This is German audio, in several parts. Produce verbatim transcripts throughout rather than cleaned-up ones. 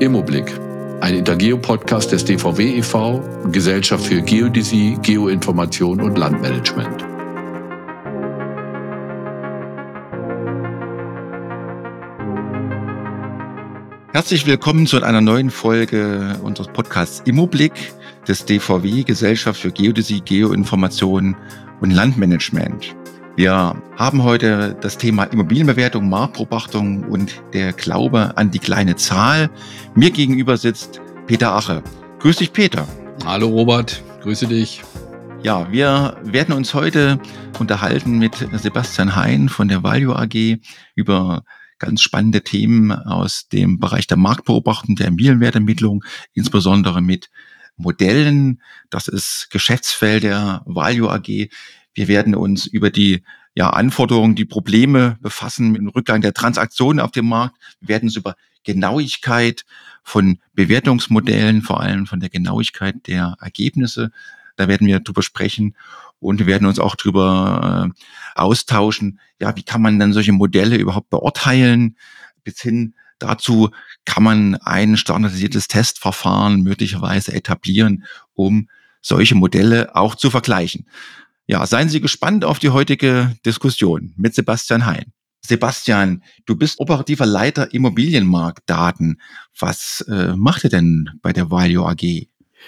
Immoblick, ein Intergeo-Podcast des D V W e V, Gesellschaft für Geodäsie, Geoinformation und Landmanagement. Herzlich willkommen zu einer neuen Folge unseres Podcasts Immoblick des D V W, Gesellschaft für Geodäsie, Geoinformation und Landmanagement. Wir haben heute das Thema Immobilienbewertung, Marktbeobachtung und der Glaube an die kleine Zahl. Mir gegenüber sitzt Peter Ache. Grüß dich, Peter. Hallo Robert, grüße dich. Ja, wir werden uns heute unterhalten mit Sebastian Hein von der Value A G über ganz spannende Themen aus dem Bereich der Marktbeobachtung, der Immobilienwertermittlung, insbesondere mit Modellen. Das ist Geschäftsfeld der Value A G. Wir werden uns über die ja, Anforderungen, die Probleme befassen mit dem Rückgang der Transaktionen auf dem Markt. Wir werden uns über Genauigkeit von Bewertungsmodellen, vor allem von der Genauigkeit der Ergebnisse, da werden wir drüber sprechen. Und wir werden uns auch drüber äh, austauschen, ja, wie kann man denn solche Modelle überhaupt beurteilen? Bis hin dazu kann man ein standardisiertes Testverfahren möglicherweise etablieren, um solche Modelle auch zu vergleichen. Ja, seien Sie gespannt auf die heutige Diskussion mit Sebastian Hein. Sebastian, du bist operativer Leiter Immobilienmarktdaten. Was äh, macht ihr denn bei der Value A G?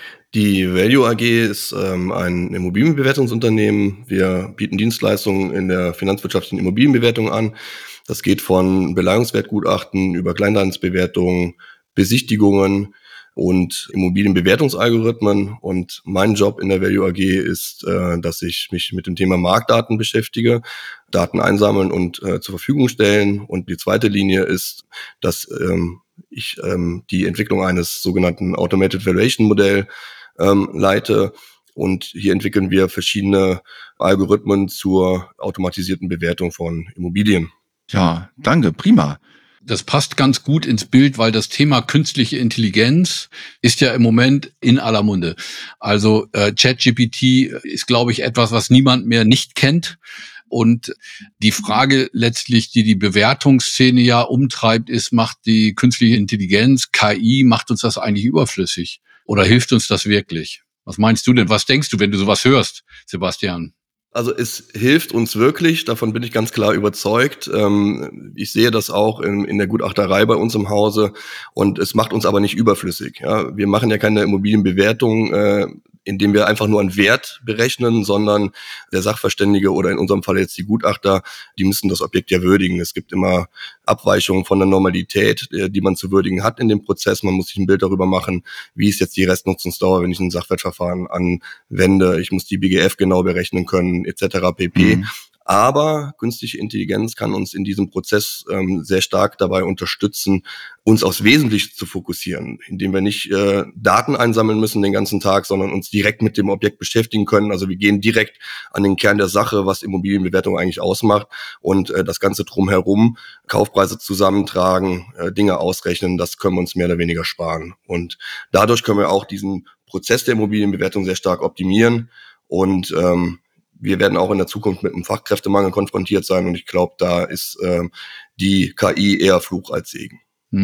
Die Value A G ist ähm, ein Immobilienbewertungsunternehmen. Wir bieten Dienstleistungen in der finanzwirtschaftlichen Immobilienbewertung an. Das geht von Beleihungswertgutachten über Kleindarlehensbewertungen, Besichtigungen und Immobilienbewertungsalgorithmen. Und mein Job in der Value A G ist, äh, dass ich mich mit dem Thema Marktdaten beschäftige, Daten einsammeln und äh, zur Verfügung stellen. Und die zweite Linie ist, dass ähm, ich ähm, die Entwicklung eines sogenannten Automated Valuation Modell ähm, leite. Und hier entwickeln wir verschiedene Algorithmen zur automatisierten Bewertung von Immobilien. Ja, danke, prima. Das passt ganz gut ins Bild, weil das Thema künstliche Intelligenz ist ja im Moment in aller Munde. Also äh, ChatGPT ist, glaube ich, etwas, was niemand mehr nicht kennt. Und die Frage letztlich, die die Bewertungsszene ja umtreibt, ist, macht die künstliche Intelligenz, K I, macht uns das eigentlich überflüssig? Oder hilft uns das wirklich? Was meinst du denn? Was denkst du, wenn du sowas hörst, Sebastian? Also es hilft uns wirklich, davon bin ich ganz klar überzeugt. Ich sehe das auch in, in der Gutachterei bei uns im Hause und es macht uns aber nicht überflüssig. Ja, wir machen ja keine Immobilienbewertung, äh, indem wir einfach nur einen Wert berechnen, sondern der Sachverständige oder in unserem Fall jetzt die Gutachter, die müssen das Objekt ja würdigen. Es gibt immer Abweichungen von der Normalität, die man zu würdigen hat in dem Prozess. Man muss sich ein Bild darüber machen, wie ist jetzt die Restnutzungsdauer, wenn ich ein Sachwertverfahren anwende. Ich muss die B G F genau berechnen können, et cetera pp. Mhm. Aber künstliche Intelligenz kann uns in diesem Prozess ähm, sehr stark dabei unterstützen, uns aufs Wesentliche zu fokussieren, indem wir nicht äh, Daten einsammeln müssen den ganzen Tag, sondern uns direkt mit dem Objekt beschäftigen können. Also wir gehen direkt an den Kern der Sache, was Immobilienbewertung eigentlich ausmacht und äh, das Ganze drumherum, Kaufpreise zusammentragen, äh, Dinge ausrechnen, das können wir uns mehr oder weniger sparen. Und dadurch können wir auch diesen Prozess der Immobilienbewertung sehr stark optimieren und ähm, wir werden auch in der Zukunft mit einem Fachkräftemangel konfrontiert sein und ich glaube, da ist äh, die K I eher Fluch als Segen.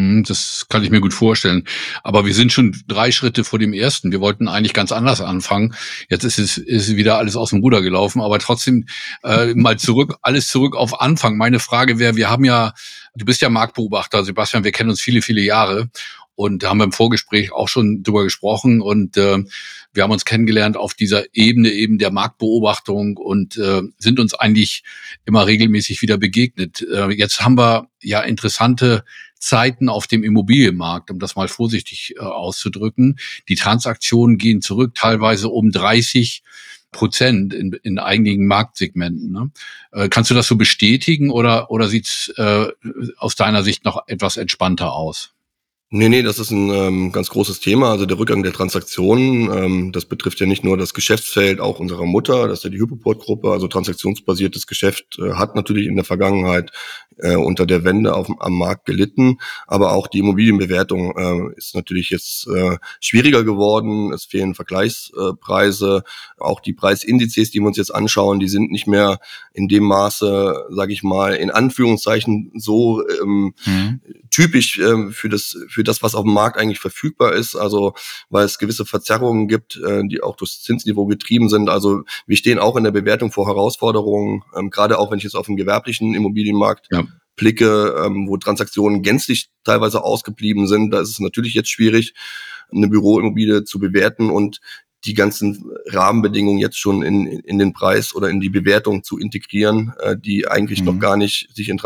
Das kann ich mir gut vorstellen. Aber wir sind schon drei Schritte vor dem ersten. Wir wollten eigentlich ganz anders anfangen. Jetzt ist es ist wieder alles aus dem Ruder gelaufen. Aber trotzdem äh, mal zurück, alles zurück auf Anfang. Meine Frage wäre, wir haben ja, du bist ja Marktbeobachter, Sebastian, wir kennen uns viele, viele Jahre. Und da haben wir im Vorgespräch auch schon drüber gesprochen und äh, wir haben uns kennengelernt auf dieser Ebene eben der Marktbeobachtung und äh, sind uns eigentlich immer regelmäßig wieder begegnet. Äh, jetzt haben wir ja interessante Zeiten auf dem Immobilienmarkt, um das mal vorsichtig äh, auszudrücken. Die Transaktionen gehen zurück, teilweise um dreißig Prozent in, in einigen Marktsegmenten. Ne? Äh, kannst du das so bestätigen oder, oder sieht's äh, aus deiner Sicht noch etwas entspannter aus? Nee, nee, das ist ein ähm, ganz großes Thema. Also der Rückgang der Transaktionen, ähm, das betrifft ja nicht nur das Geschäftsfeld auch unserer Mutter, das ist ja die Hypoport-Gruppe, also transaktionsbasiertes Geschäft äh, hat natürlich in der Vergangenheit äh, unter der Wende auf, am Markt gelitten, aber auch die Immobilienbewertung äh, ist natürlich jetzt äh, schwieriger geworden. Es fehlen Vergleichspreise, auch die Preisindizes, die wir uns jetzt anschauen, die sind nicht mehr in dem Maße, sage ich mal, in Anführungszeichen so ähm, mhm. typisch äh, für das für für das, was auf dem Markt eigentlich verfügbar ist. Also weil es gewisse Verzerrungen gibt, äh, die auch durchs Zinsniveau getrieben sind. Also wir stehen auch in der Bewertung vor Herausforderungen, ähm, gerade auch wenn ich jetzt auf den gewerblichen Immobilienmarkt ja. blicke, ähm, wo Transaktionen gänzlich teilweise ausgeblieben sind. Da ist es natürlich jetzt schwierig, eine Büroimmobilie zu bewerten und die ganzen Rahmenbedingungen jetzt schon in, in den Preis oder in die Bewertung zu integrieren, äh, die eigentlich mhm. noch gar nicht sich in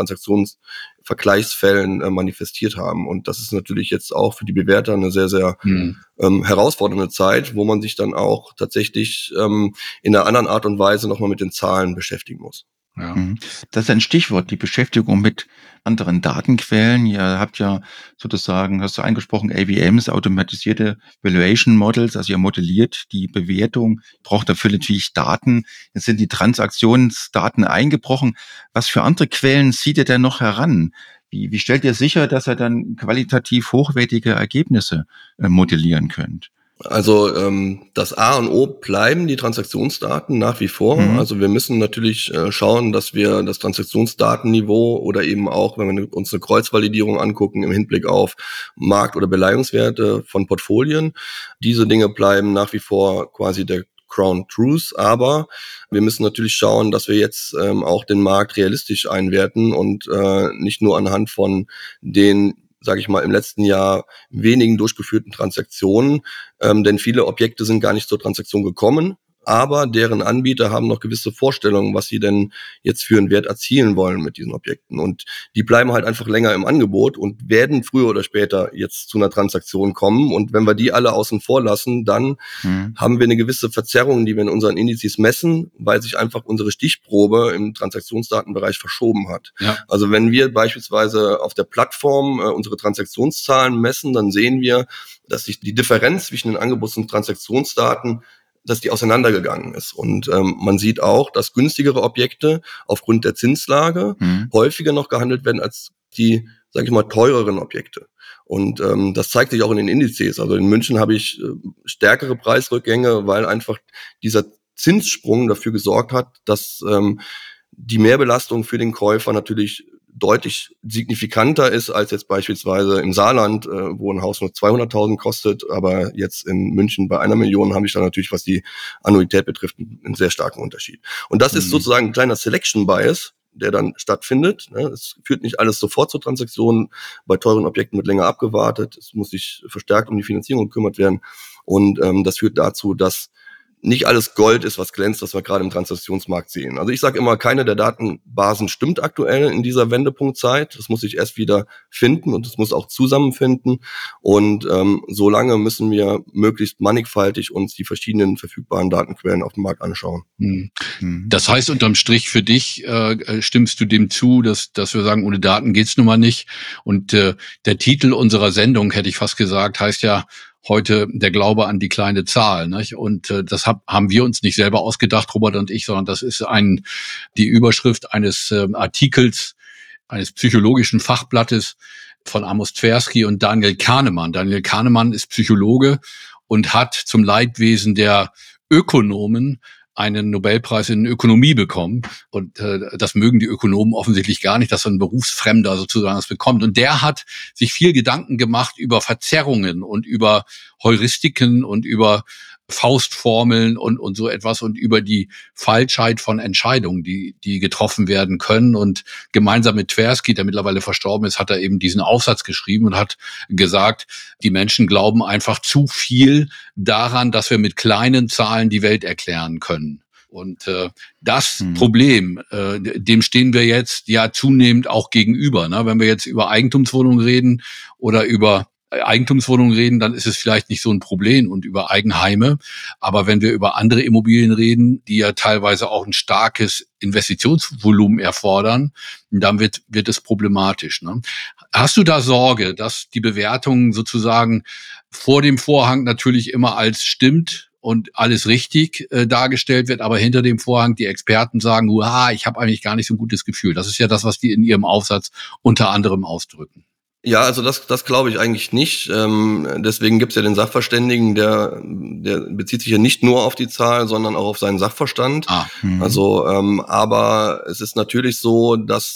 Transaktionsvergleichsfällen äh, manifestiert haben. Und das ist natürlich jetzt auch für die Bewerter eine sehr, sehr mhm. ähm, herausfordernde Zeit, wo man sich dann auch tatsächlich ähm, in einer anderen Art und Weise nochmal mit den Zahlen beschäftigen muss. Ja. Das ist ein Stichwort, die Beschäftigung mit anderen Datenquellen. Ihr habt ja sozusagen, hast du angesprochen, A V Ms, automatisierte Valuation Models, also ihr modelliert die Bewertung, braucht dafür natürlich Daten. Jetzt sind die Transaktionsdaten eingebrochen. Was für andere Quellen zieht ihr denn noch heran? Wie, wie stellt ihr sicher, dass ihr dann qualitativ hochwertige Ergebnisse äh, modellieren könnt? Also ähm, das A und O bleiben die Transaktionsdaten nach wie vor. Mhm. Also wir müssen natürlich äh, schauen, dass wir das Transaktionsdatenniveau oder eben auch, wenn wir uns eine Kreuzvalidierung angucken im Hinblick auf Markt- oder Beleihungswerte von Portfolien, diese Dinge bleiben nach wie vor quasi der Crown Truth, aber wir müssen natürlich schauen, dass wir jetzt ähm, auch den Markt realistisch einwerten und äh, nicht nur anhand von den, sage ich mal, im letzten Jahr wenigen durchgeführten Transaktionen, ähm, denn viele Objekte sind gar nicht zur Transaktion gekommen, aber deren Anbieter haben noch gewisse Vorstellungen, was sie denn jetzt für einen Wert erzielen wollen mit diesen Objekten. Und die bleiben halt einfach länger im Angebot und werden früher oder später jetzt zu einer Transaktion kommen. Und wenn wir die alle außen vor lassen, dann mhm. haben wir eine gewisse Verzerrung, die wir in unseren Indizes messen, weil sich einfach unsere Stichprobe im Transaktionsdatenbereich verschoben hat. Ja. Also wenn wir beispielsweise auf der Plattform äh, unsere Transaktionszahlen messen, dann sehen wir, dass sich die Differenz zwischen den Angebots- und Transaktionsdaten dass die auseinandergegangen ist. Und ähm, man sieht auch, dass günstigere Objekte aufgrund der Zinslage mhm. häufiger noch gehandelt werden als die, sage ich mal, teureren Objekte. Und ähm, das zeigt sich auch in den Indizes. Also in München habe ich äh, stärkere Preisrückgänge, weil einfach dieser Zinssprung dafür gesorgt hat, dass ähm, die Mehrbelastung für den Käufer natürlich deutlich signifikanter ist als jetzt beispielsweise im Saarland, äh, wo ein Haus nur zweihunderttausend kostet, aber jetzt in München bei einer Million habe ich da natürlich, was die Annuität betrifft, einen sehr starken Unterschied. Und das mhm. ist sozusagen ein kleiner Selection Bias, der dann stattfindet. Es führt nicht alles sofort zur Transaktion. Bei teuren Objekten wird länger abgewartet. Es muss sich verstärkt um die Finanzierung gekümmert werden. Und ähm, das führt dazu, dass nicht alles Gold ist, was glänzt, was wir gerade im Transaktionsmarkt sehen. Also ich sage immer, keine der Datenbasen stimmt aktuell in dieser Wendepunktzeit. Das muss sich erst wieder finden und es muss auch zusammenfinden. Und ähm, solange müssen wir möglichst mannigfaltig uns die verschiedenen verfügbaren Datenquellen auf dem Markt anschauen. Hm. Das heißt, unterm Strich für dich äh, stimmst du dem zu, dass, dass wir sagen, ohne Daten geht's nun mal nicht. Und äh, der Titel unserer Sendung, hätte ich fast gesagt, heißt ja, heute der Glaube an die kleine Zahl, nicht? Und äh, das hab, haben wir uns nicht selber ausgedacht, Robert und ich, sondern das ist ein die Überschrift eines äh, Artikels eines psychologischen Fachblattes von Amos Tversky und Daniel Kahnemann. Daniel Kahnemann ist Psychologe und hat zum Leidwesen der Ökonomen einen Nobelpreis in Ökonomie bekommen. Und äh, das mögen die Ökonomen offensichtlich gar nicht, dass so ein Berufsfremder sozusagen das bekommt. Und der hat sich viel Gedanken gemacht über Verzerrungen und über Heuristiken und über Faustformeln und und so etwas und über die Falschheit von Entscheidungen, die die getroffen werden können. Und gemeinsam mit Tversky, der mittlerweile verstorben ist, hat er eben diesen Aufsatz geschrieben und hat gesagt, die Menschen glauben einfach zu viel daran, dass wir mit kleinen Zahlen die Welt erklären können. Und äh, das hm. Problem, äh, dem stehen wir jetzt ja zunehmend auch gegenüber. Ne? Wenn wir jetzt über Eigentumswohnungen reden oder über Eigentumswohnungen reden, dann ist es vielleicht nicht so ein Problem und über Eigenheime. Aber wenn wir über andere Immobilien reden, die ja teilweise auch ein starkes Investitionsvolumen erfordern, dann wird, wird es problematisch. Ne? Hast du da Sorge, dass die Bewertung sozusagen vor dem Vorhang natürlich immer als stimmt und alles richtig äh, dargestellt wird, aber hinter dem Vorhang die Experten sagen, uah, ich habe eigentlich gar nicht so ein gutes Gefühl. Das ist ja das, was die in ihrem Aufsatz unter anderem ausdrücken. Ja, also das, das glaube ich eigentlich nicht. Ähm, deswegen gibt's ja den Sachverständigen, der, der bezieht sich ja nicht nur auf die Zahl, sondern auch auf seinen Sachverstand. Ah, also, ähm, aber es ist natürlich so, dass es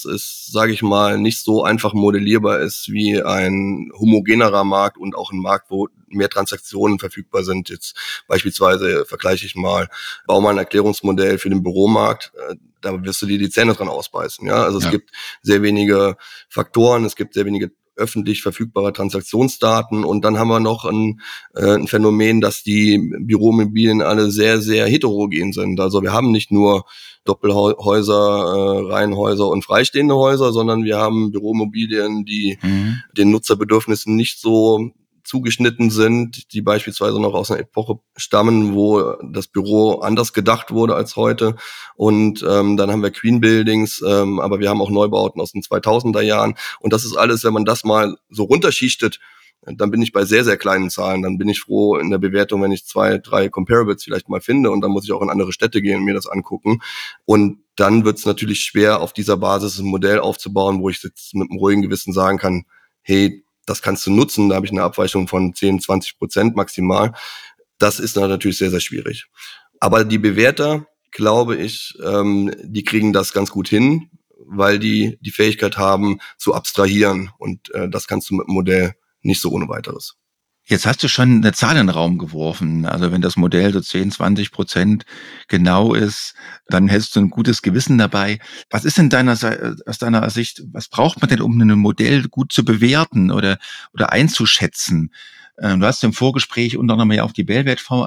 sage ich mal, nicht so einfach modellierbar ist wie ein homogenerer Markt und auch ein Markt, wo mehr Transaktionen verfügbar sind. Jetzt beispielsweise vergleiche ich mal, bau mal ein Erklärungsmodell für den Büromarkt, da wirst du dir die Zähne dran ausbeißen. Ja, also es Ja. gibt sehr wenige Faktoren, es gibt sehr wenige öffentlich verfügbare Transaktionsdaten und dann haben wir noch ein, äh, ein Phänomen, dass die Büroimmobilien alle sehr, sehr heterogen sind. Also wir haben nicht nur Doppelhäuser, äh, Reihenhäuser und freistehende Häuser, sondern wir haben Büroimmobilien, die Mhm. den Nutzerbedürfnissen nicht so zugeschnitten sind, die beispielsweise noch aus einer Epoche stammen, wo das Büro anders gedacht wurde als heute. Und ähm, dann haben wir Queen Buildings, ähm, aber wir haben auch Neubauten aus den zweitausender Jahren. Und das ist alles, wenn man das mal so runterschichtet, dann bin ich bei sehr, sehr kleinen Zahlen. Dann bin ich froh in der Bewertung, wenn ich zwei, drei Comparables vielleicht mal finde. Und dann muss ich auch in andere Städte gehen und mir das angucken. Und dann wird es natürlich schwer, auf dieser Basis ein Modell aufzubauen, wo ich jetzt mit einem ruhigen Gewissen sagen kann, hey, das kannst du nutzen, da habe ich eine Abweichung von zehn, zwanzig Prozent maximal. Das ist natürlich sehr, sehr schwierig. Aber die Bewerter, glaube ich, ähm, die kriegen das ganz gut hin, weil die die Fähigkeit haben, zu abstrahieren. Und äh, das kannst du mit dem Modell nicht so ohne weiteres. Jetzt hast du schon eine Zahl in den Raum geworfen. Also wenn das Modell so zehn, zwanzig Prozent genau ist, dann hältst du ein gutes Gewissen dabei. Was ist denn deiner, aus deiner Sicht, was braucht man denn, um ein Modell gut zu bewerten oder, oder einzuschätzen? Du hast im Vorgespräch unter anderem ja auch die Bellwert-V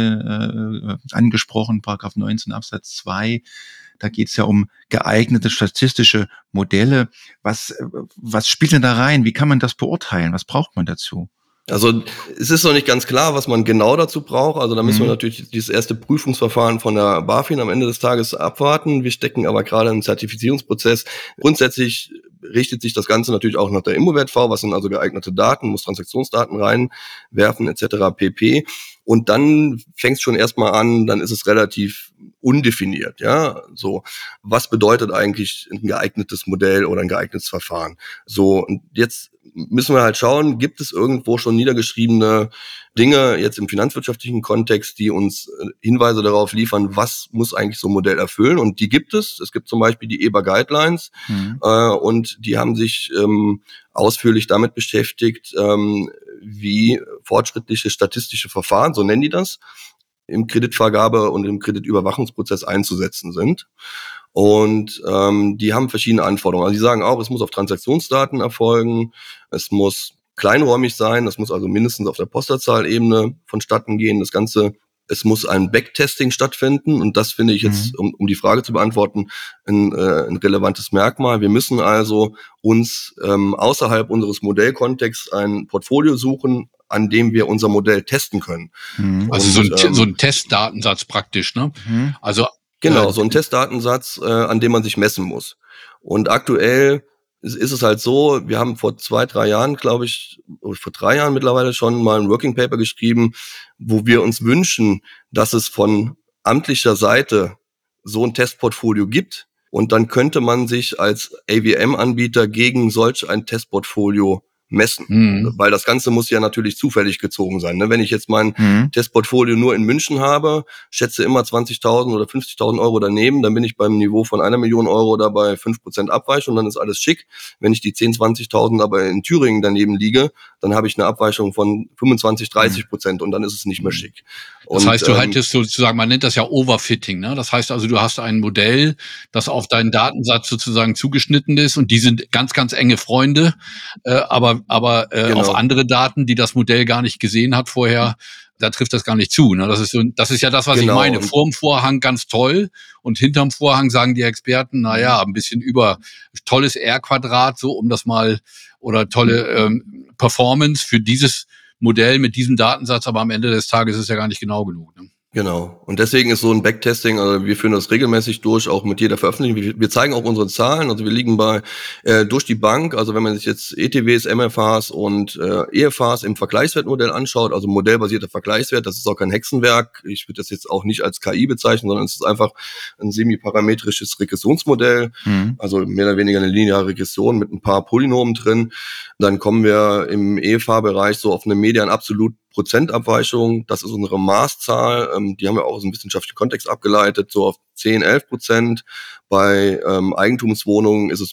einge, äh, angesprochen, Paragraph neunzehn Absatz zwei. Da geht es ja um geeignete statistische Modelle. Was, was spielt denn da rein? Wie kann man das beurteilen? Was braucht man dazu? Also es ist noch nicht ganz klar, was man genau dazu braucht. Also da müssen wir natürlich dieses erste Prüfungsverfahren von der BaFin am Ende des Tages abwarten. Wir stecken aber gerade im Zertifizierungsprozess. Grundsätzlich richtet sich das Ganze natürlich auch nach der Immowert-V, was sind also geeignete Daten, muss Transaktionsdaten reinwerfen et cetera pp. Und dann fängt es schon erstmal an, dann ist es relativ undefiniert, ja, so, was bedeutet eigentlich ein geeignetes Modell oder ein geeignetes Verfahren? So, und jetzt müssen wir halt schauen, gibt es irgendwo schon niedergeschriebene Dinge jetzt im finanzwirtschaftlichen Kontext, die uns Hinweise darauf liefern, was muss eigentlich so ein Modell erfüllen? Und die gibt es. Es gibt zum Beispiel die E B A Guidelines, mhm. äh, und die haben sich ähm, ausführlich damit beschäftigt, ähm, wie fortschrittliche statistische Verfahren, so nennen die das, im Kreditvergabe und im Kreditüberwachungsprozess einzusetzen sind. Und ähm, die haben verschiedene Anforderungen. Also die sagen auch, es muss auf Transaktionsdaten erfolgen, es muss kleinräumig sein, das muss also mindestens auf der Postleitzahlebene vonstatten gehen. Das Ganze, es muss ein Backtesting stattfinden und das finde ich jetzt, mhm. um, um die Frage zu beantworten, ein, äh, ein relevantes Merkmal. Wir müssen also uns ähm, außerhalb unseres Modellkontexts ein Portfolio suchen, an dem wir unser Modell testen können. Mhm. Also und, so, ein, ähm, so ein Testdatensatz praktisch, ne? Mhm. Also genau, so ein Testdatensatz, äh, an dem man sich messen muss. Und aktuell ist, ist es halt so, wir haben vor zwei, drei Jahren, glaube ich, vor drei Jahren mittlerweile schon mal ein Working Paper geschrieben, wo wir uns wünschen, dass es von amtlicher Seite so ein Testportfolio gibt. Und dann könnte man sich als A W M-Anbieter gegen solch ein Testportfolio messen. Mhm. Weil das Ganze muss ja natürlich zufällig gezogen sein. Ne? Wenn ich jetzt mein mhm. Testportfolio nur in München habe, schätze immer zwanzigtausend oder fünfzigtausend Euro daneben, dann bin ich beim Niveau von einer Million Euro oder bei fünf Prozent Abweichung, dann ist alles schick. Wenn ich die zehn, zwanzigtausend aber in Thüringen daneben liege, dann habe ich eine Abweichung von fünfundzwanzig, dreißig Prozent und dann ist es nicht mehr schick. Das und, heißt, du ähm, haltest sozusagen, man nennt das ja Overfitting, ne? Das heißt also, du hast ein Modell, das auf deinen Datensatz sozusagen zugeschnitten ist und die sind ganz, ganz enge Freunde, äh, aber aber äh, genau. auf andere Daten, die das Modell gar nicht gesehen hat vorher, da trifft das gar nicht zu. Ne? Das ist so, das ist ja das, was genau. ich meine. Vorm Vorhang ganz toll und hinterm Vorhang sagen die Experten, na ja, ein bisschen über tolles R-Quadrat, so um das mal, oder tolle ähm, Performance für dieses Modell mit diesem Datensatz, aber am Ende des Tages ist es ja gar nicht genau genug. Ne? Genau. Und deswegen ist so ein Backtesting, also wir führen das regelmäßig durch, auch mit jeder Veröffentlichung. Wir, wir zeigen auch unsere Zahlen, also wir liegen bei äh, durch die Bank, also wenn man sich jetzt E T Ws, M F As und äh, E F As im Vergleichswertmodell anschaut, also modellbasierter Vergleichswert, das ist auch kein Hexenwerk. Ich würde das jetzt auch nicht als K I bezeichnen, sondern es ist einfach ein semiparametrisches Regressionsmodell, mhm. also mehr oder weniger eine lineare Regression mit ein paar Polynomen drin. Dann kommen wir im E F A-Bereich so auf eine median absolut Prozentabweichung, das ist unsere Maßzahl, ähm, die haben wir auch aus dem wissenschaftlichen Kontext abgeleitet, so auf zehn, elf Prozent. Bei ähm, Eigentumswohnungen ist es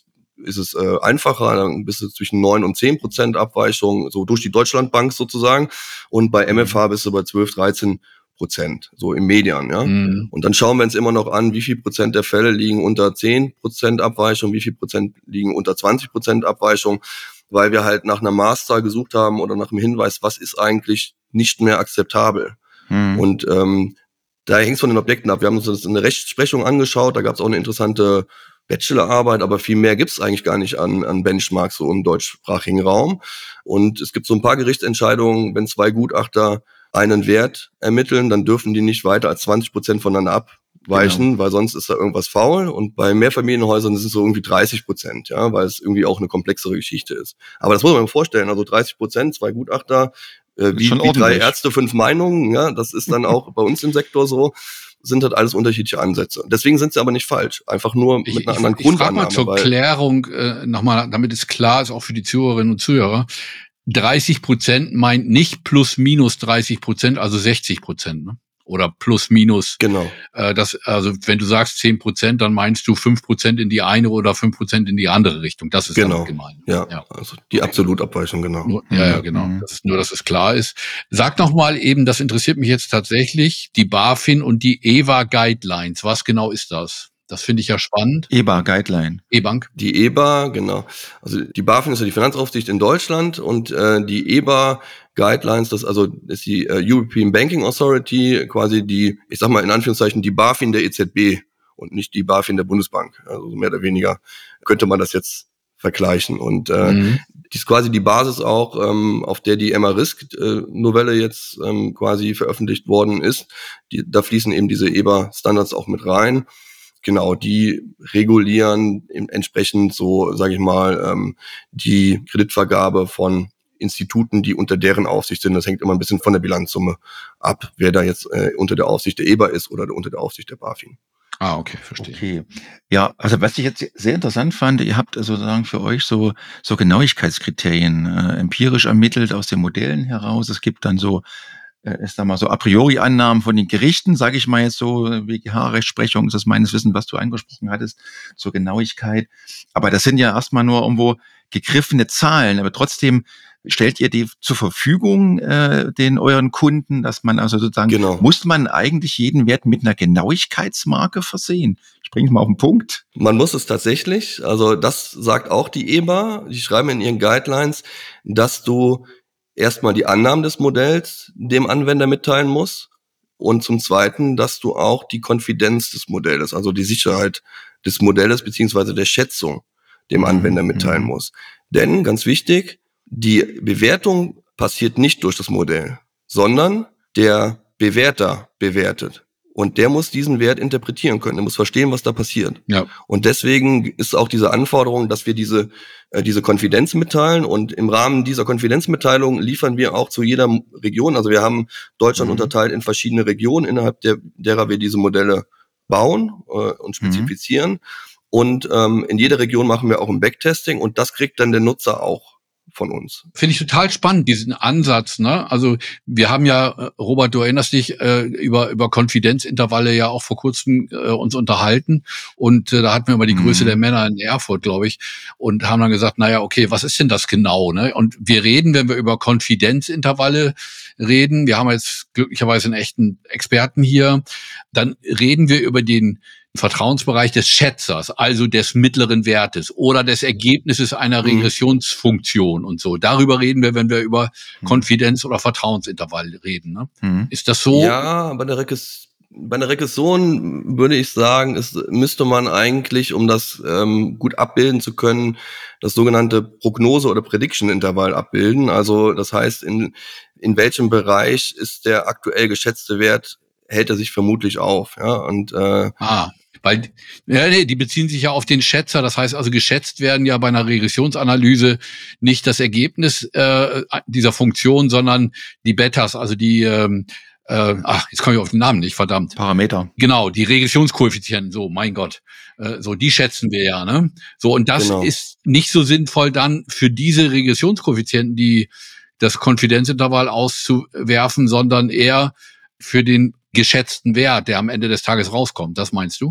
ist es äh, einfacher, dann bist du zwischen neun und zehn Prozent Abweichung, so durch die Deutschlandbank sozusagen. Und bei M F H bist du bei zwölf, dreizehn Prozent, so im Median, ja. Mhm. Und dann schauen wir uns immer noch an, wie viel Prozent der Fälle liegen unter zehn Prozent Abweichung, wie viel Prozent liegen unter zwanzig Prozent Abweichung, weil wir halt nach einer Maßzahl gesucht haben oder nach einem Hinweis, was ist eigentlich nicht mehr akzeptabel. Mhm. Und ähm, da hängt es von den Objekten ab. Wir haben uns das in der Rechtsprechung angeschaut, da gab es auch eine interessante Bachelorarbeit, aber viel mehr gibt es eigentlich gar nicht an, an Benchmarks so im deutschsprachigen Raum. Und es gibt so ein paar Gerichtsentscheidungen, wenn zwei Gutachter einen Wert ermitteln, dann dürfen die nicht weiter als zwanzig Prozent voneinander abweichen, genau. Weil sonst ist da irgendwas faul. Und bei Mehrfamilienhäusern ist es so irgendwie dreißig Prozent, ja, weil es irgendwie auch eine komplexere Geschichte ist. Aber das muss man sich vorstellen, also dreißig Prozent, zwei Gutachter, äh, wie, wie drei Ärzte, fünf Meinungen, ja, das ist dann auch bei uns im Sektor so, sind halt alles unterschiedliche Ansätze. Deswegen sind sie aber nicht falsch, einfach nur mit ich, einer anderen ich, Grundannahme. Ich frage mal zur Klärung äh, nochmal, damit es klar ist, auch für die Zuhörerinnen und Zuhörer. dreißig Prozent meint nicht plus minus dreißig Prozent, also sechzig Prozent, ne? Oder plus minus. Genau. Äh, das, also wenn du sagst zehn Prozent, dann meinst du fünf Prozent in die eine oder fünf Prozent in die andere Richtung. Das ist genau. damit gemeint. Ja, ja, also die Absolutabweichung, genau. Nur, ja, ja, genau. Das ist nur, dass es klar ist. Sag noch mal eben, das interessiert mich jetzt tatsächlich, die BaFin und die E B A Guidelines. Was genau ist das? Das finde ich ja spannend. E B A Guideline. E-Bank. Die E B A, genau. Also die BaFin ist ja die Finanzaufsicht in Deutschland und äh, die E B A Guidelines, das also ist die äh, European Banking Authority, quasi die, ich sag mal in Anführungszeichen, die BaFin der E Z B und nicht die BaFin der Bundesbank. Also mehr oder weniger könnte man das jetzt vergleichen. Und äh, mhm. die ist quasi die Basis auch, ähm, auf der die Emma-Risk-Novelle jetzt ähm, quasi veröffentlicht worden ist. Die, da fließen eben diese E B A-Standards auch mit rein. Genau, die regulieren entsprechend so, sage ich mal, ähm, die Kreditvergabe von Instituten, die unter deren Aufsicht sind. Das hängt immer ein bisschen von der Bilanzsumme ab, wer da jetzt äh, unter der Aufsicht der E B A ist oder unter der Aufsicht der BaFin. Ah, okay, verstehe. Okay. Ja, also was ich jetzt sehr interessant fand, ihr habt sozusagen für euch so so Genauigkeitskriterien äh, empirisch ermittelt aus den Modellen heraus. Es gibt dann so ist da mal so a priori Annahmen von den Gerichten, sage ich mal jetzt so, W G H-Rechtsprechung ist das meines Wissens, was du angesprochen hattest, zur Genauigkeit. Aber das sind ja erstmal nur irgendwo gegriffene Zahlen, aber trotzdem stellt ihr die zur Verfügung äh, den euren Kunden, dass man also sozusagen, genau. Muss man eigentlich jeden Wert mit einer Genauigkeitsmarke versehen? Ich bringe es mal auf den Punkt. Man muss es tatsächlich, also das sagt auch die E B A, die schreiben in ihren Guidelines, dass du erstmal die Annahmen des Modells dem Anwender mitteilen musst und zum Zweiten, dass du auch die Konfidenz des Modells, also die Sicherheit des Modells beziehungsweise der Schätzung dem Anwender mitteilen musst. Denn, ganz wichtig, die Bewertung passiert nicht durch das Modell, sondern der Bewerter bewertet. Und der muss diesen Wert interpretieren können. Er muss verstehen, was da passiert. Ja. Und deswegen ist auch diese Anforderung, dass wir diese äh, diese Konfidenz mitteilen. Und im Rahmen dieser Konfidenzmitteilung liefern wir auch zu jeder Region. Also wir haben Deutschland mhm. unterteilt in verschiedene Regionen, innerhalb der, derer wir diese Modelle bauen äh, und spezifizieren. Mhm. Und ähm, in jeder Region machen wir auch ein Backtesting. Und das kriegt dann der Nutzer auch von uns. Finde ich total spannend, diesen Ansatz, ne? Also wir haben ja, Robert, du erinnerst dich, äh, über über Konfidenzintervalle ja auch vor kurzem äh, uns unterhalten und äh, da hatten wir mal die mhm. Größe der Männer in Erfurt, glaube ich, und haben dann gesagt, naja, okay, was ist denn das genau, ne? Und wir reden, wenn wir über Konfidenzintervalle reden, wir haben jetzt glücklicherweise einen echten Experten hier, dann reden wir über den Vertrauensbereich des Schätzers, also des mittleren Wertes oder des Ergebnisses einer Regressionsfunktion und so. Darüber reden wir, wenn wir über Konfidenz- oder Vertrauensintervall reden. Ne? Mhm. Ist das so? Ja, bei der Regress- bei der Regression würde ich sagen, es müsste man eigentlich, um das ähm, gut abbilden zu können, das sogenannte Prognose- oder Prediction-Intervall abbilden. Also das heißt, in, in welchem Bereich ist der aktuell geschätzte Wert, hält er sich vermutlich auf. Ja, und äh, ah. Weil, ja, nee, die beziehen sich ja auf den Schätzer. Das heißt also, geschätzt werden ja bei einer Regressionsanalyse nicht das Ergebnis äh, dieser Funktion, sondern die Betas, also die, ähm, äh, ach, jetzt komme ich auf den Namen nicht, verdammt. Parameter. Genau, die Regressionskoeffizienten, so, mein Gott. Äh, so, die schätzen wir ja, ne? So, und das genau. ist nicht so sinnvoll dann für diese Regressionskoeffizienten, die das Konfidenzintervall auszuwerfen, sondern eher für den geschätzten Wert, der am Ende des Tages rauskommt. Das meinst du?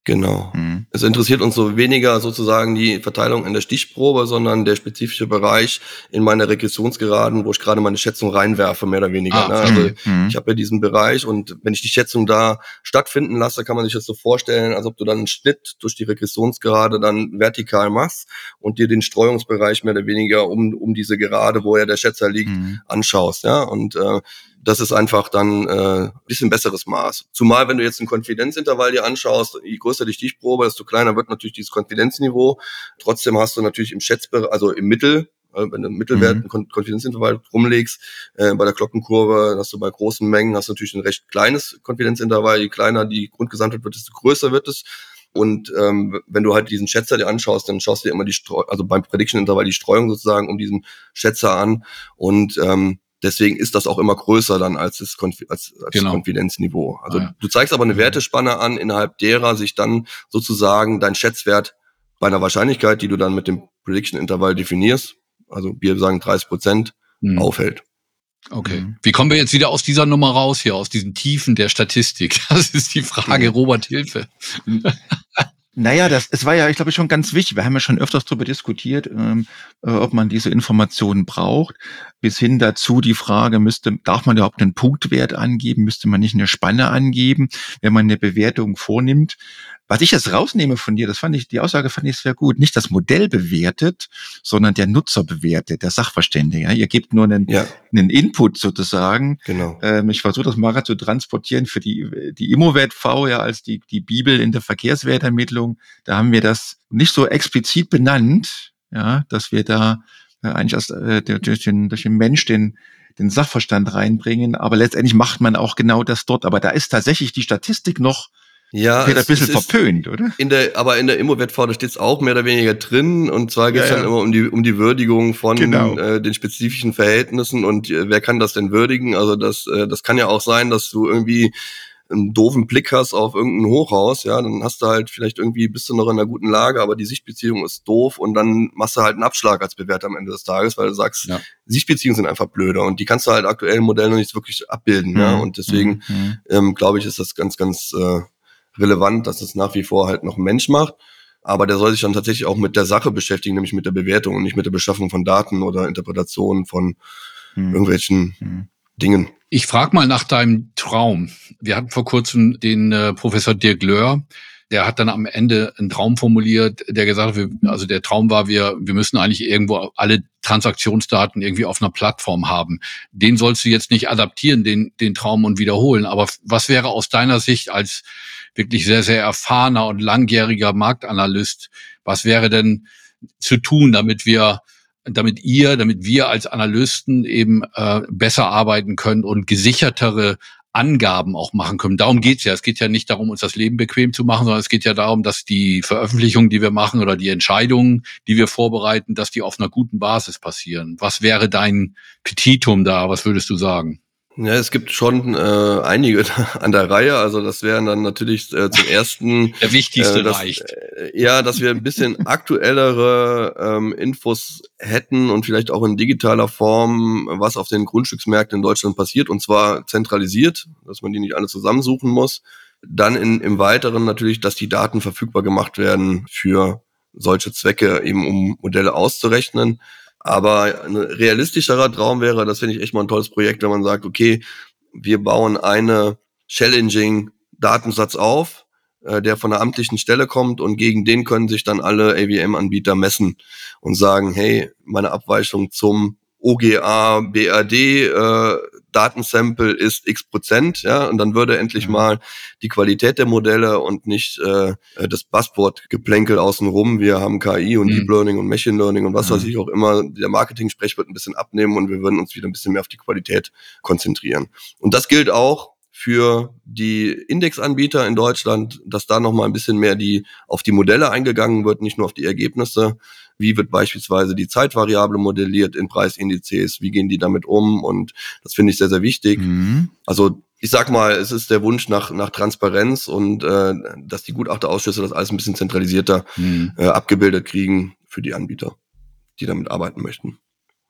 Genau. Mhm. Es interessiert uns so weniger sozusagen die Verteilung in der Stichprobe, sondern der spezifische Bereich in meiner Regressionsgeraden, wo ich gerade meine Schätzung reinwerfe, mehr oder weniger. Ah, Ne? Also Mhm. ich habe ja diesen Bereich und wenn ich die Schätzung da stattfinden lasse, kann man sich das so vorstellen, als ob du dann einen Schnitt durch die Regressionsgerade dann vertikal machst und dir den Streuungsbereich mehr oder weniger um um diese Gerade, wo ja der Schätzer liegt, Mhm. anschaust. Ja, und äh, das ist einfach dann äh, ein bisschen besseres Maß. Zumal, wenn du jetzt ein Konfidenzintervall dir anschaust, je größer die Stichprobe, desto kleiner wird natürlich dieses Konfidenzniveau. Trotzdem hast du natürlich im Schätzbereich, also im Mittel, äh, wenn du einen Mittelwert, Mhm. einen Kon- Konfidenzintervall rumlegst, äh, bei der Glockenkurve, hast du bei großen Mengen, hast du natürlich ein recht kleines Konfidenzintervall. Je kleiner die Grundgesamtheit wird, desto größer wird es. Und ähm, wenn du halt diesen Schätzer dir anschaust, dann schaust du dir immer die Streu also beim Prediction-Intervall die Streuung sozusagen um diesen Schätzer an. Und ähm, deswegen ist das auch immer größer dann als das, Konfi- als, als Genau. das Konfidenzniveau. Also Ah, ja. du zeigst aber eine Mhm. Wertespanne an, innerhalb derer sich dann sozusagen dein Schätzwert bei einer Wahrscheinlichkeit, die du dann mit dem Prediction-Intervall definierst, also wir sagen dreißig Prozent, Mhm. aufhält. Okay. Mhm. Wie kommen wir jetzt wieder aus dieser Nummer raus hier, aus diesen Tiefen der Statistik? Das ist die Frage, Mhm. Robert, Hilfe. Naja, das, es war ja, ich glaube, schon ganz wichtig. Wir haben ja schon öfters darüber diskutiert, ähm, äh, ob man diese Informationen braucht. Bis hin dazu die Frage, müsste, darf man überhaupt einen Punktwert angeben? Müsste man nicht eine Spanne angeben, wenn man eine Bewertung vornimmt? Was ich jetzt rausnehme von dir, das fand ich, die Aussage fand ich sehr gut. Nicht das Modell bewertet, sondern der Nutzer bewertet, der Sachverständige. Ja? Ihr gebt nur einen, Ja, einen Input sozusagen. genau. Ähm, ich versuche das mal gerade zu transportieren für die, die Immowert-V, ja, als die, die Bibel in der Verkehrswertermittlung. Da haben wir das nicht so explizit benannt, ja, dass wir da äh, eigentlich erst, äh, durch den, durch den Mensch den, den Sachverstand reinbringen. Aber letztendlich macht man auch genau das dort. Aber da ist tatsächlich die Statistik noch Ja, wird ein es, bisschen es ist verpönt, oder? in der, aber in der Immowert-V, da steht es auch mehr oder weniger drin. Und zwar geht es Ja, dann ja. immer um die um die Würdigung von Genau. äh, den spezifischen Verhältnissen und äh, wer kann das denn würdigen? Also das äh, das kann ja auch sein, dass du irgendwie einen doofen Blick hast auf irgendein Hochhaus, ja, dann hast du halt vielleicht irgendwie, bist du noch in einer guten Lage, aber die Sichtbeziehung ist doof und dann machst du halt einen Abschlag als Bewerter am Ende des Tages, weil du sagst, Ja. Sichtbeziehungen sind einfach blöder und die kannst du halt aktuell im Modell noch nicht wirklich abbilden, ja, und deswegen Mhm. ähm, glaube ich, ist das ganz, ganz äh, relevant, dass es nach wie vor halt noch ein Mensch macht. Aber der soll sich dann tatsächlich auch mit der Sache beschäftigen, nämlich mit der Bewertung und nicht mit der Beschaffung von Daten oder Interpretation von Mhm. irgendwelchen Mhm. Dingen. Ich frage mal nach deinem Traum. Wir hatten vor kurzem den äh, Professor Dirk Löhr. Der hat dann am Ende einen Traum formuliert, der gesagt hat, wir, also der Traum war, wir, wir müssen eigentlich irgendwo alle Transaktionsdaten irgendwie auf einer Plattform haben. Den sollst du jetzt nicht adaptieren, den, den Traum und wiederholen. Aber was wäre aus deiner Sicht als wirklich sehr, sehr erfahrener und langjähriger Marktanalyst, was wäre denn zu tun, damit wir damit ihr, damit wir als Analysten eben äh, besser arbeiten können und gesichertere Angaben auch machen können. Darum geht's ja. Es geht ja nicht darum, uns das Leben bequem zu machen, sondern es geht ja darum, dass die Veröffentlichungen, die wir machen oder die Entscheidungen, die wir vorbereiten, dass die auf einer guten Basis passieren. Was wäre dein Petitum da? Was würdest du sagen? Ja, es gibt schon äh, einige an der Reihe. Also das wären dann natürlich äh, zum ersten Der wichtigste äh, dass, reicht. äh, ja, dass wir ein bisschen aktuellere ähm, Infos hätten und vielleicht auch in digitaler Form, was auf den Grundstücksmärkten in Deutschland passiert, und zwar zentralisiert, dass man die nicht alle zusammensuchen muss. Dann in, im Weiteren natürlich, dass die Daten verfügbar gemacht werden für solche Zwecke, eben um Modelle auszurechnen. Aber ein realistischerer Traum wäre, das finde ich echt mal ein tolles Projekt, wenn man sagt, okay, wir bauen eine Challenging-Datensatz auf, äh, der von einer amtlichen Stelle kommt und gegen den können sich dann alle A V M-Anbieter messen und sagen, hey, meine Abweichung zum O G A B R D äh, Datensample ist x Prozent, ja, und dann würde endlich Mhm. mal die Qualität der Modelle und nicht äh, das Buzzword-Geplänkel außenrum. Wir haben K I und Mhm. Deep Learning und Machine Learning und was Mhm. weiß ich auch immer. Der Marketing-Sprech wird ein bisschen abnehmen und wir würden uns wieder ein bisschen mehr auf die Qualität konzentrieren. Und das gilt auch für die Indexanbieter in Deutschland, dass da nochmal ein bisschen mehr die auf die Modelle eingegangen wird, nicht nur auf die Ergebnisse. Wie wird beispielsweise die Zeitvariable modelliert in Preisindizes? Wie gehen die damit um? Und das finde ich sehr, sehr wichtig. Mhm. Also ich sag mal, es ist der Wunsch nach nach Transparenz und äh, dass die Gutachterausschüsse das alles ein bisschen zentralisierter Mhm. äh, abgebildet kriegen für die Anbieter, die damit arbeiten möchten.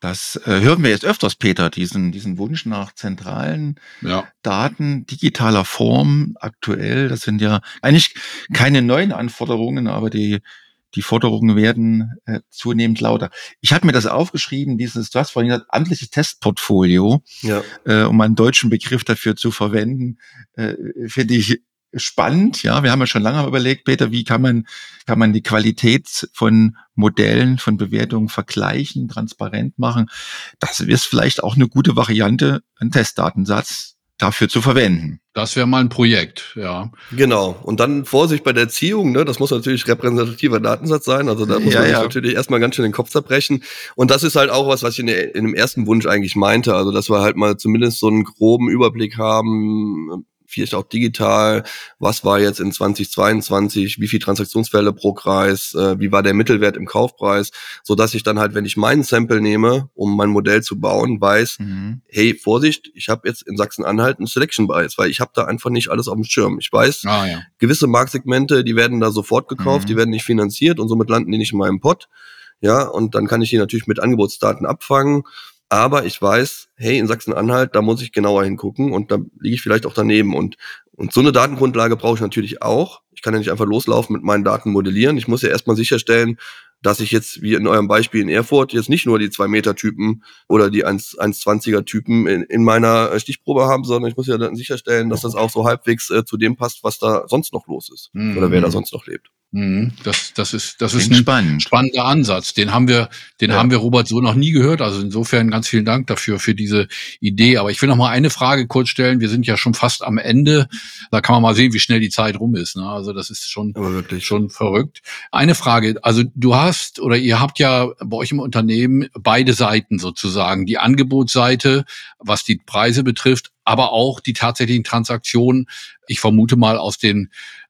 Das äh, hören wir jetzt öfters, Peter, diesen, diesen Wunsch nach zentralen Ja. Daten, digitaler Form, aktuell. Das sind ja eigentlich keine neuen Anforderungen, aber die, die Forderungen werden äh, zunehmend lauter. Ich habe mir das aufgeschrieben, dieses, du hast vorhin gesagt, amtliches Testportfolio, Ja. äh, um einen deutschen Begriff dafür zu verwenden, äh, finde ich spannend. Ja, wir haben ja schon lange überlegt, Peter, wie kann man, kann man die Qualität von Modellen, von Bewertungen vergleichen, transparent machen. Das ist vielleicht auch eine gute Variante, einen Testdatensatz dafür zu verwenden. Das wäre mal ein Projekt, ja. Genau. Und dann Vorsicht bei der Erziehung, ne? Das muss natürlich repräsentativer Datensatz sein. Also da muss Ja, man sich ja. natürlich erstmal ganz schön den Kopf zerbrechen. Und das ist halt auch was, was ich in, der, in dem ersten Wunsch eigentlich meinte. Also, dass wir halt mal zumindest so einen groben Überblick haben, vielleicht auch digital, was war jetzt in zweitausendzweiundzwanzig, wie viel Transaktionsfälle pro Kreis, äh, wie war der Mittelwert im Kaufpreis, so dass ich dann halt, wenn ich meinen Sample nehme, um mein Modell zu bauen, weiß, Mhm. hey, Vorsicht, ich habe jetzt in Sachsen-Anhalt einen Selection Bias, weil ich habe da einfach nicht alles auf dem Schirm. Ich weiß, Ah, ja. gewisse Marktsegmente, die werden da sofort gekauft, Mhm. die werden nicht finanziert und somit landen die nicht in meinem Pot. Ja, und dann kann ich die natürlich mit Angebotsdaten abfangen. Aber ich weiß, hey, in Sachsen-Anhalt, da muss ich genauer hingucken und da liege ich vielleicht auch daneben. Und, und so eine Datengrundlage brauche ich natürlich auch. Ich kann ja nicht einfach loslaufen mit meinen Daten modellieren. Ich muss ja erstmal sicherstellen, dass ich jetzt, wie in eurem Beispiel in Erfurt, jetzt nicht nur die zwei Meter Typen oder die eins Komma zwanziger Typen in, in meiner Stichprobe haben, sondern ich muss ja dann sicherstellen, dass das auch so halbwegs äh, zu dem passt, was da sonst noch los ist. Mhm. Oder wer da sonst noch lebt. Mhm. Das, das ist, das ist Klingt ein spannend. spannender Ansatz. Den haben wir, den Ja. haben wir, Robert, so noch nie gehört. Also insofern ganz vielen Dank dafür, für diese Idee. Aber ich will noch mal eine Frage kurz stellen. Wir sind ja schon fast am Ende. Da kann man mal sehen, wie schnell die Zeit rum ist. Ne? Also das ist schon, Aber wirklich. schon verrückt. Eine Frage. Also du hast oder ihr habt ja bei euch im Unternehmen beide Seiten sozusagen. Die Angebotsseite, was die Preise betrifft, aber auch die tatsächlichen Transaktionen. Ich vermute mal aus den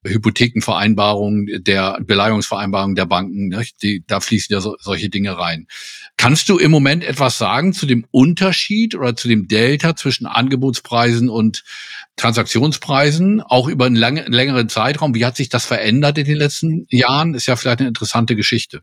Hypothekenvereinbarungen, der Beleihungsvereinbarungen der Banken, ne? Die, da fließen ja so, solche Dinge rein. Kannst du im Moment etwas sagen zu dem Unterschied oder zu dem Delta zwischen Angebotspreisen und Transaktionspreisen, auch über einen, lang, einen längeren Zeitraum? Wie hat sich das verändert in den letzten Jahren? Ist ja vielleicht eine interessante Geschichte.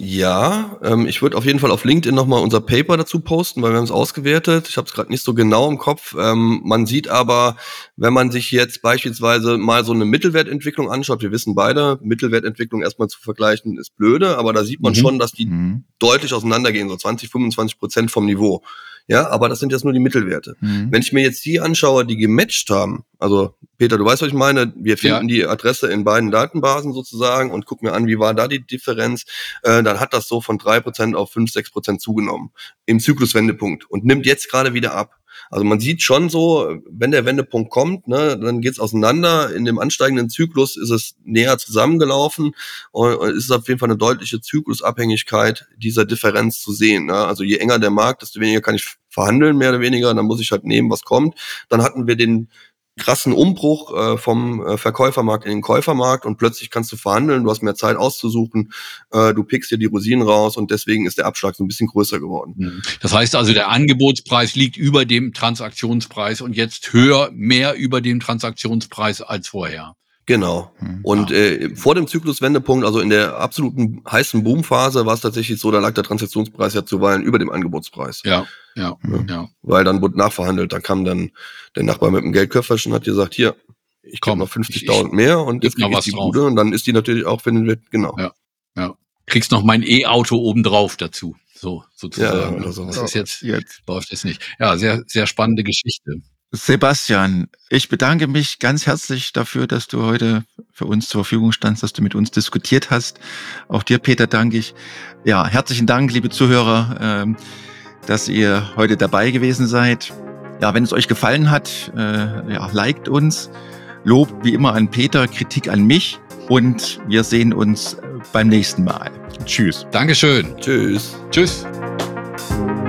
Ja, ähm, ich würde auf jeden Fall auf LinkedIn nochmal unser Paper dazu posten, weil wir haben es ausgewertet. Ich habe es gerade nicht so genau im Kopf. Ähm, man sieht aber, wenn man sich jetzt beispielsweise mal so eine Mittelwertentwicklung anschaut, wir wissen beide, Mittelwertentwicklung erstmal zu vergleichen ist blöde, aber da sieht man Mhm. schon, dass die Mhm. deutlich auseinandergehen, so zwanzig, fünfundzwanzig Prozent vom Niveau. Ja, aber das sind jetzt nur die Mittelwerte. Mhm. Wenn ich mir jetzt die anschaue, die gematcht haben, also Peter, du weißt, was ich meine, wir finden Ja. die Adresse in beiden Datenbasen sozusagen und gucken mir an, wie war da die Differenz, äh, dann hat das so von drei Prozent auf fünf, sechs Prozent zugenommen im Zykluswendepunkt und nimmt jetzt gerade wieder ab. Also man sieht schon so, wenn der Wendepunkt kommt, ne, dann geht's auseinander. In dem ansteigenden Zyklus ist es näher zusammengelaufen und, und es ist auf jeden Fall eine deutliche Zyklusabhängigkeit dieser Differenz zu sehen. Ne? Also je enger der Markt, desto weniger kann ich verhandeln, mehr oder weniger. Dann muss ich halt nehmen, was kommt. Dann hatten wir den krassen Umbruch äh, vom äh, Verkäufermarkt in den Käufermarkt und plötzlich kannst du verhandeln, du hast mehr Zeit auszusuchen, äh, du pickst dir die Rosinen raus und deswegen ist der Abschlag so ein bisschen größer geworden. Das heißt also, der Angebotspreis liegt über dem Transaktionspreis und jetzt höher, mehr über dem Transaktionspreis als vorher. Genau. Mhm. Und äh, vor dem Zykluswendepunkt, also in der absoluten heißen Boomphase, war es tatsächlich so, da lag der Transaktionspreis ja zuweilen über dem Angebotspreis. Ja, ja, Mhm. ja. Weil dann wurde nachverhandelt, dann kam dann der Nachbar mit dem Geldköfferchen und hat gesagt, hier, ich Komm, gebe noch fünfzigtausend mehr und gib jetzt noch krieg ich was die drauf. Bude und dann ist die natürlich auch, wenn wir, genau. Ja. Ja. Kriegst noch mein E-Auto obendrauf dazu. So, sozusagen. Ja, oder sowas. Das ist jetzt, Jetzt. läuft jetzt nicht. Ja, sehr, sehr spannende Geschichte. Sebastian, ich bedanke mich ganz herzlich dafür, dass du heute für uns zur Verfügung standst, dass du mit uns diskutiert hast. Auch dir, Peter, danke ich. Ja, herzlichen Dank, liebe Zuhörer, ähm, dass ihr heute dabei gewesen seid. Ja, wenn es euch gefallen hat, äh, ja, liked uns. Lob wie immer an Peter, Kritik an mich und wir sehen uns beim nächsten Mal. Tschüss. Dankeschön. Tschüss. Tschüss.